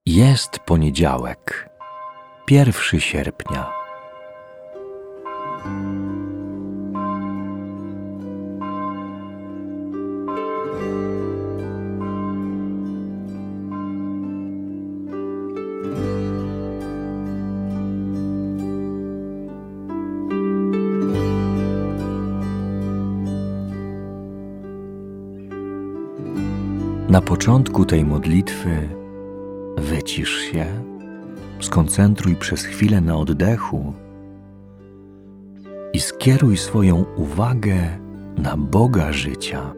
Jest poniedziałek, 1 sierpnia. Na początku tej modlitwy wycisz się, skoncentruj przez chwilę na oddechu i skieruj swoją uwagę na Boga życia.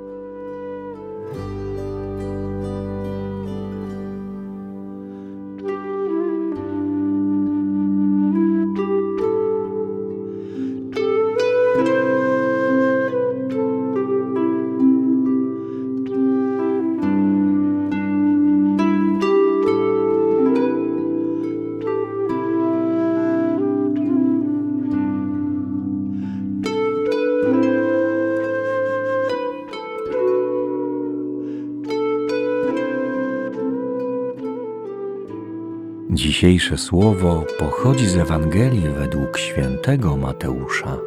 Dzisiejsze słowo pochodzi z Ewangelii według świętego Mateusza.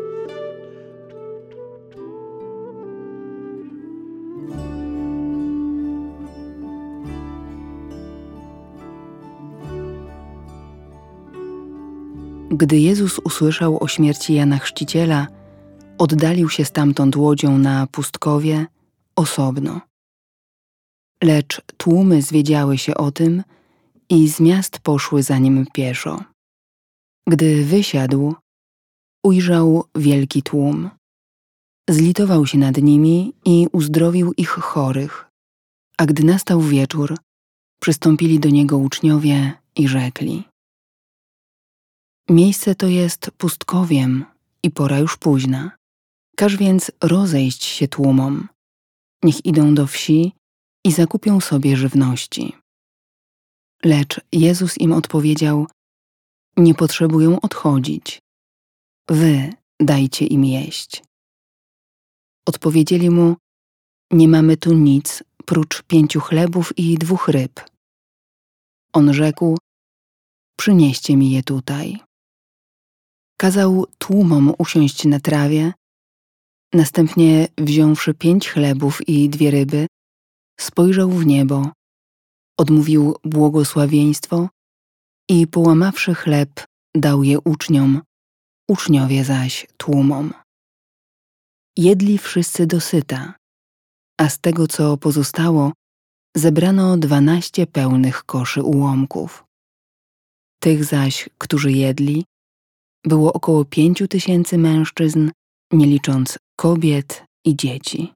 Gdy Jezus usłyszał o śmierci Jana Chrzciciela, oddalił się stamtąd łodzią na pustkowie osobno. Lecz tłumy zwiedziały się o tym i z miast poszły za nim pieszo. Gdy wysiadł, ujrzał wielki tłum. Zlitował się nad nimi i uzdrowił ich chorych. A gdy nastał wieczór, przystąpili do niego uczniowie i rzekli: Miejsce to jest pustkowiem i pora już późna. Każ więc rozejść się tłumom. Niech idą do wsi i zakupią sobie żywności. Lecz Jezus im odpowiedział: Nie potrzebują odchodzić. Wy dajcie im jeść. Odpowiedzieli mu: Nie mamy tu nic, prócz 5 chlebów i 2 ryb. On rzekł: Przynieście mi je tutaj. Kazał tłumom usiąść na trawie, następnie wziąwszy 5 chlebów i 2 ryby, spojrzał w niebo, odmówił błogosławieństwo i połamawszy chleb, dał je uczniom, uczniowie zaś tłumom. Jedli wszyscy dosyta, a z tego, co pozostało, zebrano 12 pełnych koszy ułomków. Tych zaś, którzy jedli, było około 5000 mężczyzn, nie licząc kobiet i dzieci.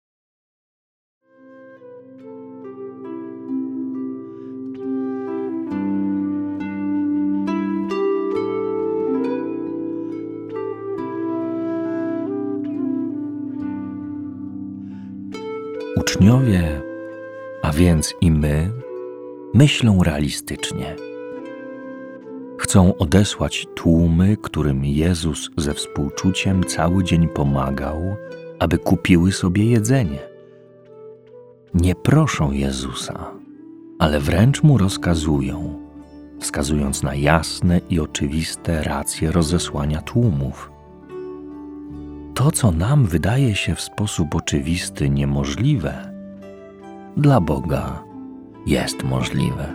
Uczniowie, a więc i my, myślą realistycznie. Chcą odesłać tłumy, którym Jezus ze współczuciem cały dzień pomagał, aby kupiły sobie jedzenie. Nie proszą Jezusa, ale wręcz Mu rozkazują, wskazując na jasne i oczywiste racje rozesłania tłumów. To, co nam wydaje się w sposób oczywisty niemożliwe, dla Boga jest możliwe.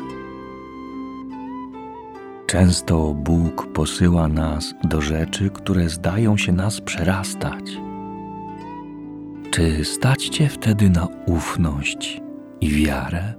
Często Bóg posyła nas do rzeczy, które zdają się nas przerastać. Czy stać Cię wtedy na ufność i wiarę?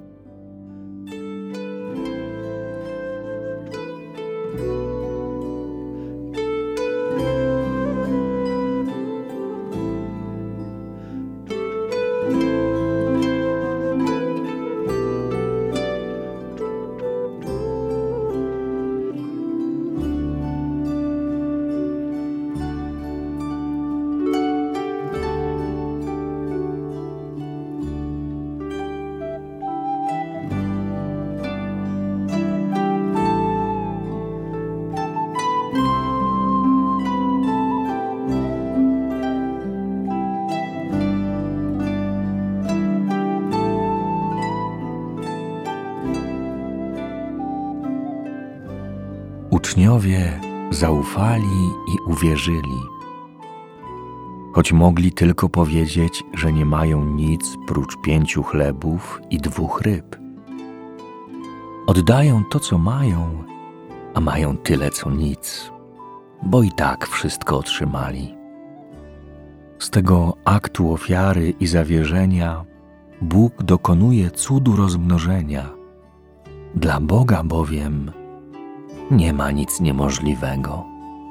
Uczniowie zaufali i uwierzyli, choć mogli tylko powiedzieć, że nie mają nic prócz 5 chlebów i 2 ryb. Oddają to, co mają, a mają tyle, co nic, bo i tak wszystko otrzymali. Z tego aktu ofiary i zawierzenia Bóg dokonuje cudu rozmnożenia. Dla Boga bowiem nie ma nic niemożliwego.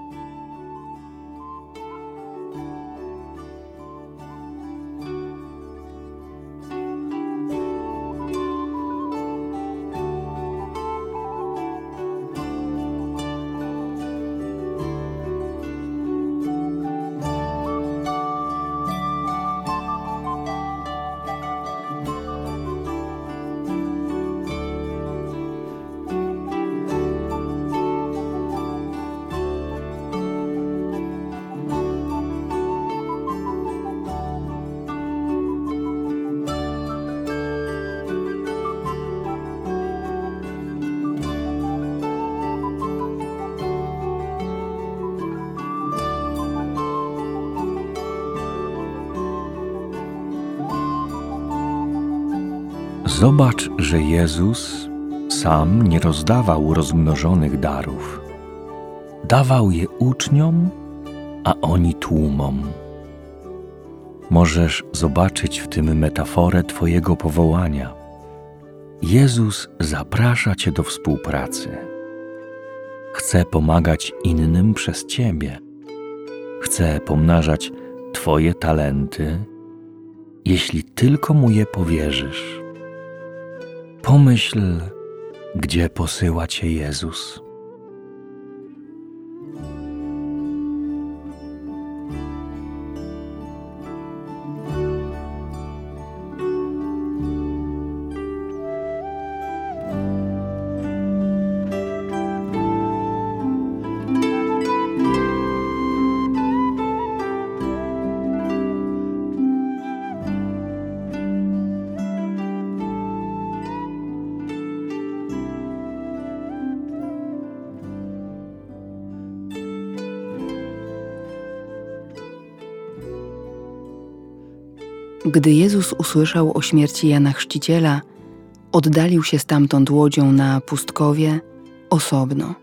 Zobacz, że Jezus sam nie rozdawał rozmnożonych darów. Dawał je uczniom, a oni tłumom. Możesz zobaczyć w tym metaforę Twojego powołania. Jezus zaprasza Cię do współpracy. Chce pomagać innym przez Ciebie. Chce pomnażać Twoje talenty, jeśli tylko Mu je powierzysz. Pomyśl, gdzie posyła Cię Jezus. Gdy Jezus usłyszał o śmierci Jana Chrzciciela, oddalił się stamtąd łodzią na pustkowie osobno.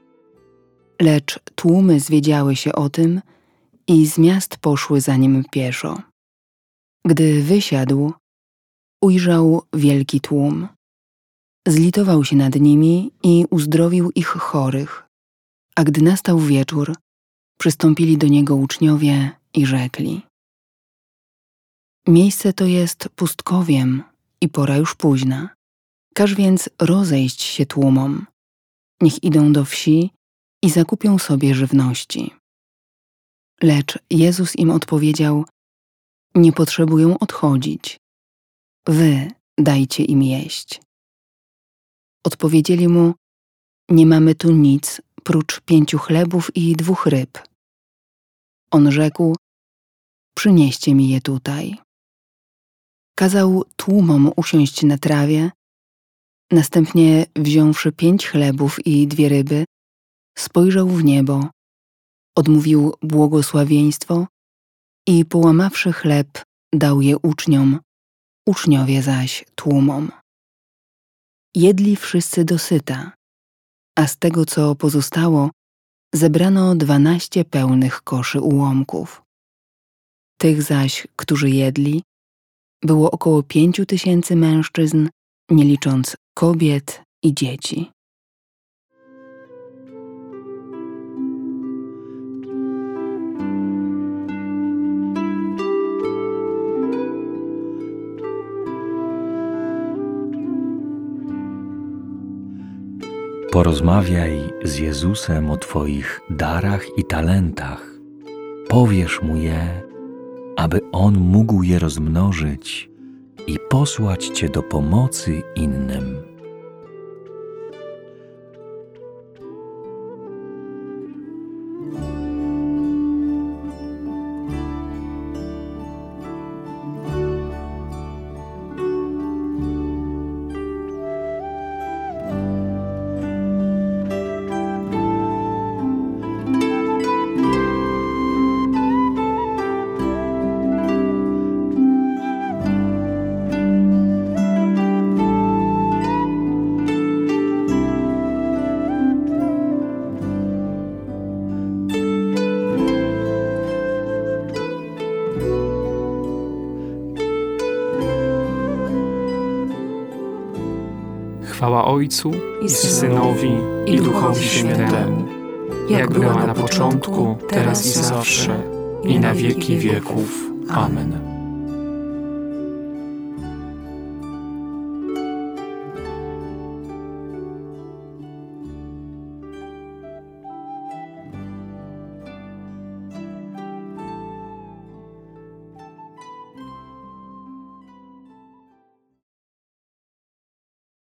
Lecz tłumy zwiedziały się o tym i z miast poszły za nim pieszo. Gdy wysiadł, ujrzał wielki tłum. Zlitował się nad nimi i uzdrowił ich chorych. A gdy nastał wieczór, przystąpili do niego uczniowie i rzekli: Miejsce to jest pustkowiem i pora już późna. Każ więc rozejść się tłumom. Niech idą do wsi i zakupią sobie żywności. Lecz Jezus im odpowiedział: Nie potrzebują odchodzić. Wy dajcie im jeść. Odpowiedzieli mu: Nie mamy tu nic prócz 5 chlebów i 2 ryb. On rzekł: Przynieście mi je tutaj. Kazał tłumom usiąść na trawie, następnie wziąwszy 5 chlebów i 2 ryby, spojrzał w niebo, odmówił błogosławieństwo i połamawszy chleb, dał je uczniom, uczniowie zaś tłumom. Jedli wszyscy dosyta, a z tego, co pozostało, zebrano 12 pełnych koszy ułomków. Tych zaś, którzy jedli, było około 5000 mężczyzn, nie licząc kobiet i dzieci. Porozmawiaj z Jezusem o Twoich darach i talentach. Powierz Mu je, aby On mógł je rozmnożyć i posłać Cię do pomocy innym. Chwała Ojcu i Synowi i Duchowi Świętemu, jak była na początku, teraz i zawsze, i na wieki wieków. Amen.